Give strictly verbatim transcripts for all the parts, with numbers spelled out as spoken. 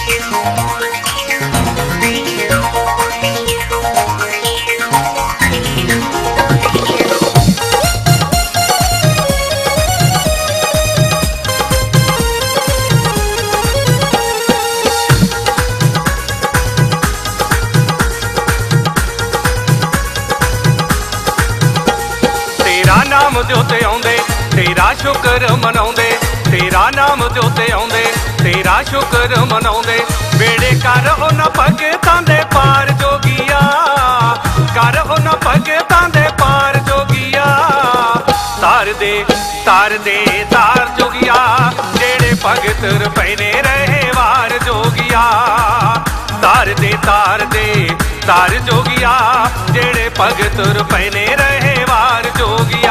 नाम जोते आउंदे तेरा शुक्र मनाउंदे, तेरा नाम जोते आउंदे तेरा शुक्र मनाउंदे। बेड़े कर उन्हां भगतां दे पार जोगिया, कर उन्हां भगतां दे पार जोगिया। तार दे तार दे तार जोगिया, जेड़े भगत रुपैने रहे वार जोगिया। तार दे तार दे तार जोगिया, जेड़े भगत रुपैने रहे वार जोगिया।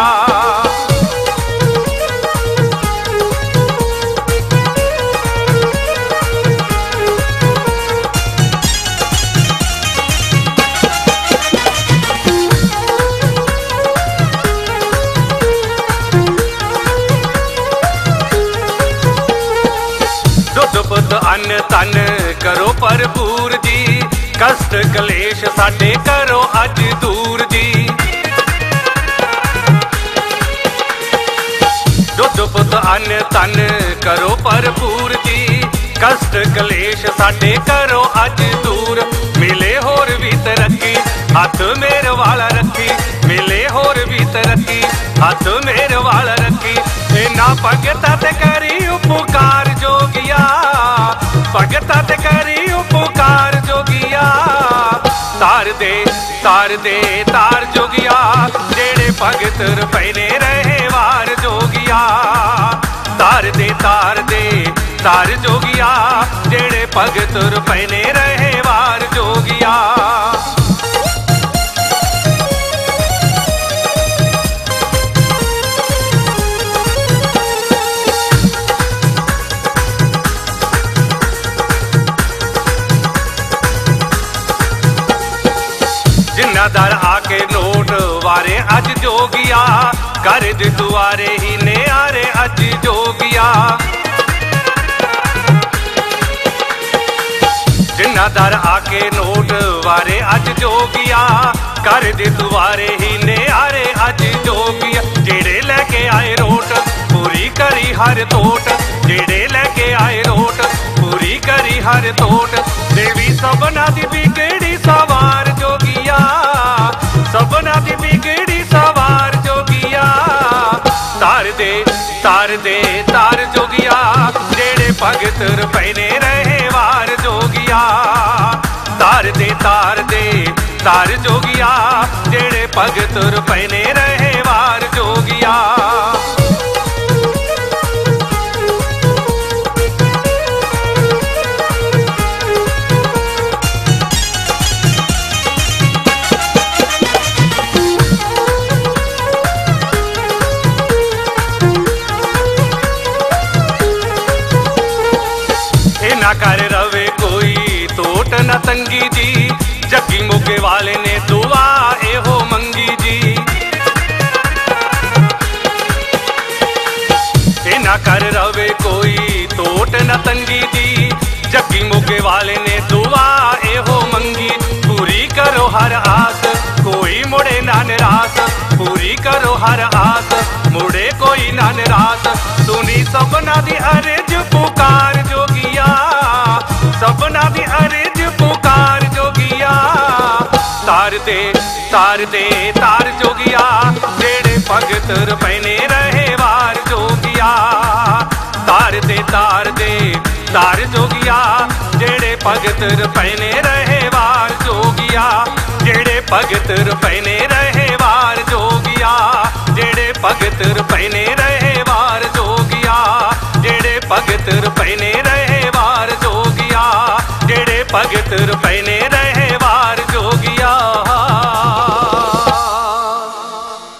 दुध पुत अन्न तन करो भरपूर जी, कष्ट कलेश साडे करो अज दूर जी। दुध पुत अन्न तन करो भरपूर जी, कष्ट कलेश साडे करो अज दूर। मिले होर भी तरक्की हथ मेरे वाला रखी, मिले होर भी तरक्की हथ मेरे वाला रखी। इना भगता ते करी उपकार जोगिया, भगता ते करी उपकार जोगिया। तार दे तार दे तार जोगिया, जेड़े भगत रुपैने रहे वार जोगिया। तार दे तार दे तार जोगिया, जेड़े भगत रुपैने रहे वार जोगिया। जिन्ना दर आके नोट वारे अज जोगिया, घर दे दुआरे ही नियारे अज जोगिया। जिन्ना दर आके नोट वारे अज जोगिया, घर दे दुआरे ही नियारे अज जोगिया। जेड़े लेके आए रोट पूरी करी हर तोट, जेड़े लेके आए रोट पूरी करी हर तोट। देवी सबना दी बिगड़ी सवार जोगिया, सबना दी बिगड़ी सवार जोगिया। तार दे तार दे तार जोगिया, जेड़े भगत रुपैने रहे वार जोगिया। तार दे तार दे तार जोगिया, जेड़े भगत रुपैने रहे वार जोगिया। ना कर रवे कोई तोट न तंगी जी, जग्गी मोगे वाले ने दुआ एहो मंगी जी। ए ना कर रवे कोई तोट न तंगी जी, जग्गी मोगे वाले ने दुआ एहो मंगी। पूरी करो हर आस कोई मुड़े ना निराश, पूरी करो हर आस मुड़े कोई ना निराश। सुनी सबना दी अर्ज पुकार जोगिया, सबना दी अर्ज पुकार जोगिया। तार दे तार दे तार जोगिया, जेड़े भगत रुपैने रहे वार जोगिया। तार दे तार दे तार जोगिया, जेड़े भगत रुपैने रहे वार जोगिया। जेड़े भगत रुपैने रहे वार जोगिया, जेड़े भगत रुपैने रहे वार जोगिया। जेड़े भगत रुपैने रहे वार जोगिया, जेड़े भगत रुपैने रहे वार जोगिया।